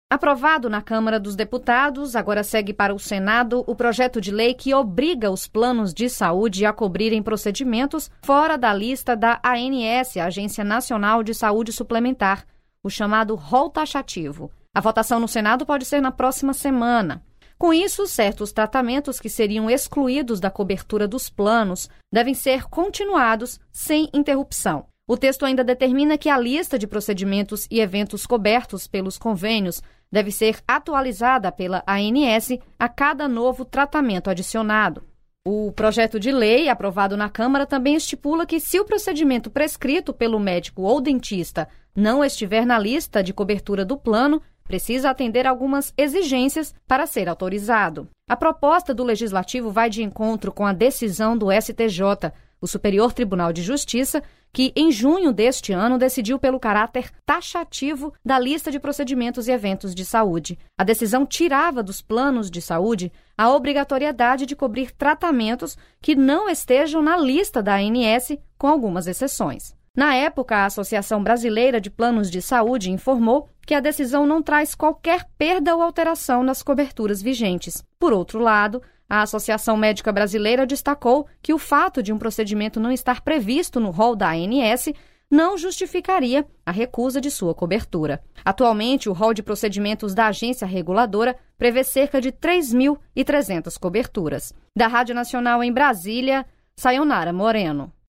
Aprovado na Câmara dos Deputados, agora segue para o Senado o projeto de lei que obriga os planos de saúde a cobrirem procedimentos fora da lista da ANS, a Agência Nacional de Saúde Suplementar, o chamado rol taxativo. A votação no Senado pode ser na próxima semana. Com isso, certos tratamentos que seriam excluídos da cobertura dos planos devem ser continuados sem interrupção. O texto ainda determina que a lista de procedimentos e eventos cobertos pelos convênios deve ser atualizada pela ANS a cada novo tratamento adicionado. O projeto de lei, aprovado na Câmara, também estipula que, se o procedimento prescrito pelo médico ou dentista não estiver na lista de cobertura do plano, precisa atender algumas exigências para ser autorizado. A proposta do Legislativo vai de encontro com a decisão do STJ, o Superior Tribunal de Justiça, que em junho deste ano decidiu pelo caráter taxativo da lista de procedimentos e eventos de saúde. A decisão tirava dos planos de saúde a obrigatoriedade de cobrir tratamentos que não estejam na lista da ANS, com algumas exceções. Na época, a Associação Brasileira de Planos de Saúde informou que a decisão não traz qualquer perda ou alteração nas coberturas vigentes. Por outro lado, a Associação Médica Brasileira destacou que o fato de um procedimento não estar previsto no rol da ANS não justificaria a recusa de sua cobertura. Atualmente, o rol de procedimentos da agência reguladora prevê cerca de 3.300 coberturas. Da Rádio Nacional em Brasília, Sayonara Moreno.